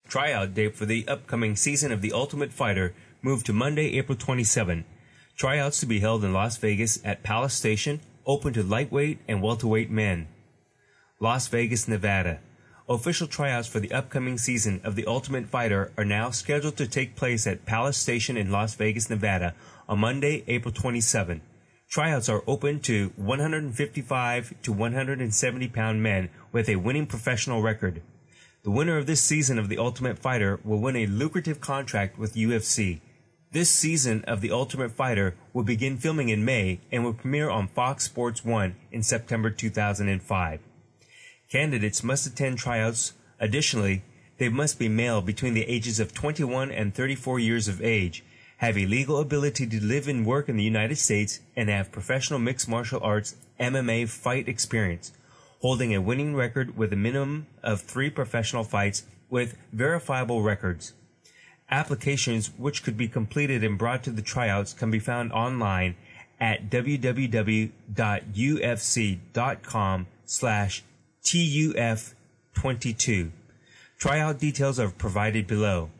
Tryout date for the upcoming season of The Ultimate Fighter moved to Monday, April 27. Tryouts to be held in Las Vegas at Palace Station, open to lightweight and welterweight men. Las Vegas, Nevada. Official tryouts for the upcoming season of The Ultimate Fighter are now scheduled to take place at Palace Station in Las Vegas, Nevada on Monday, April 27. Tryouts are open to 155 to 170-pound men with a winning professional record. The winner of this season of The Ultimate Fighter will win a lucrative contract with UFC. This season of The Ultimate Fighter will begin filming in May and will premiere on Fox Sports 1 in September 2005. Candidates must attend tryouts. Additionally, they must be male between the ages of 21 and 34 years of age, have a legal ability to live and work in the United States, and have professional mixed martial arts MMA fight experience, holding a winning record with a minimum of 3 professional fights with verifiable records. Applications which could be completed and brought to the tryouts can be found online at www.ufc.com/TUF22. Tryout details are provided below.